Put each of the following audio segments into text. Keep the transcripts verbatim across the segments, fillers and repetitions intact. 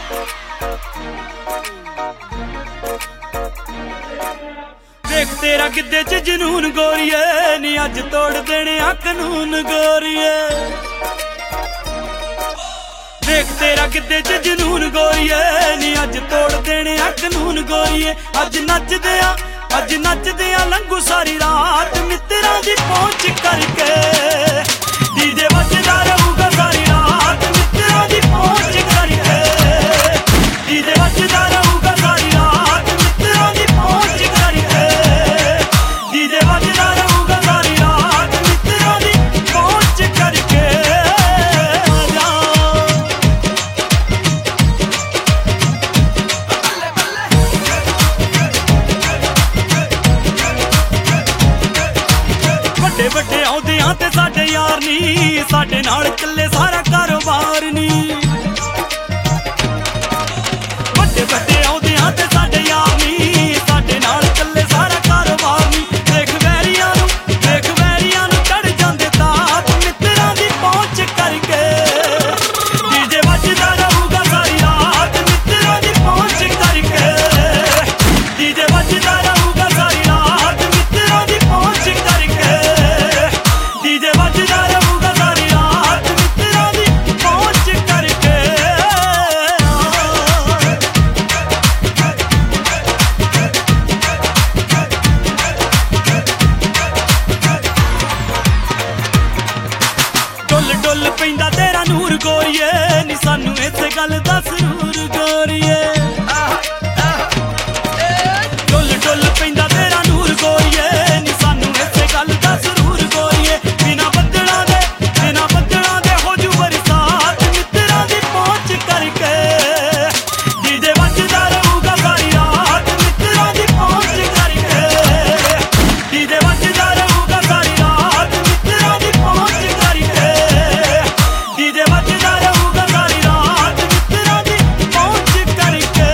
देख तेरा गिद्धे च जनून गोरिए नी अज तोड़ देने आ कानून गोरिए। देख तेरा गिद्धे च जनून गोरिए नी अज तोड़ देने आ कानून गोरिए। अज नचदे आ अज नचदे आ लंघू सारी रात मित्तरां दी पहुंच करके। डीजे बजदा रहूगा सारी रात मित्तरां दी पहुंच करके। डीजे बजदा रहूगा सारी रात मित्तरां दी पहुंच करके। डीजे बजदा रहूगा सारी रात मित्तरां दी पहुंच करके। बड़े बड़े आउंदे आ ते साडे यार नी साडे नाल चले सारा कारोबार नी। बड़े बड़े आउंदे आ ते साडे यार नी साडे नाल चले सारा कारोबार नी। देख वैरियां नूं देख वैरियां नूं चढ़ जांदे ताप मित्तरां दी पहुंच करके। डीजे बजदा रहूगा सारी रात मित्तरां दी पहुंच करके। डीजे बजदा रहूगा सारी रात मित्तरां दी पहुंच करके। डीजे बजदा रहूगा सारी रात मित्तरां दी पहुंच करके। डुल डुल पैंदा तेरा नूर गोरिए नी सानू इस गल दा जरूर गोरिए। डुल डुल पैंदा तेरा नूर गोरिए नी सानू इस गल दा जरूर गोरिए। बिना बदलां दे बिना बदलां दे हो जू बरसात मित्तरां दी पहुंच करके। डीजे बजदा रहूगा सारी रात मित्तरां दी पहुंच करके। डीजे बजदा रहूगा सारी रात मित्तरां दी पहुंच करके। डीजे बजदा रहूगा सारी रात मित्तरां दी पहुंच करके।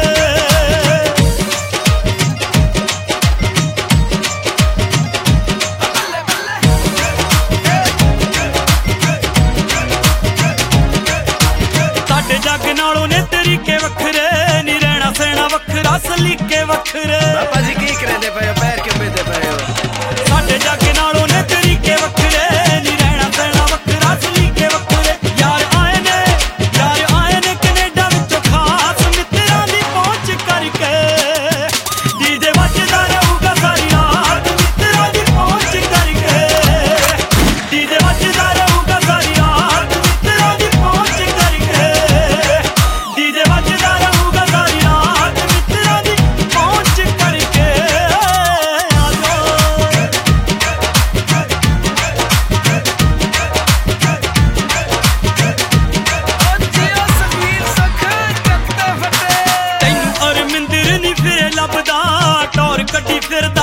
साडे जग नालों ने तरीके वखरे नी रहना सहना वखरा सलीके वखरे। पापा जी की करदे पए हो पैर क्यों पेदे पए हो। साडे जग नालों ने तरीके वखरे नी रहना सहना वखरा सलीके वखरे। यार आए ने यार आए ने कनेडा विचों खास मित्तरां दी पहुंच करके। डीजे बजदा रहूगा सारी रात मित्तरां दी पहुंच करके। डीजे बजदा रहूगा सारी रात मित्तरां दी पहुंच करके। डीजे बजदा रहूगा सारी रात मित्तरां दी पहुंच करके। तैनू अरमिंदर नी फिरे लभदा टौर कड्डी फिरदा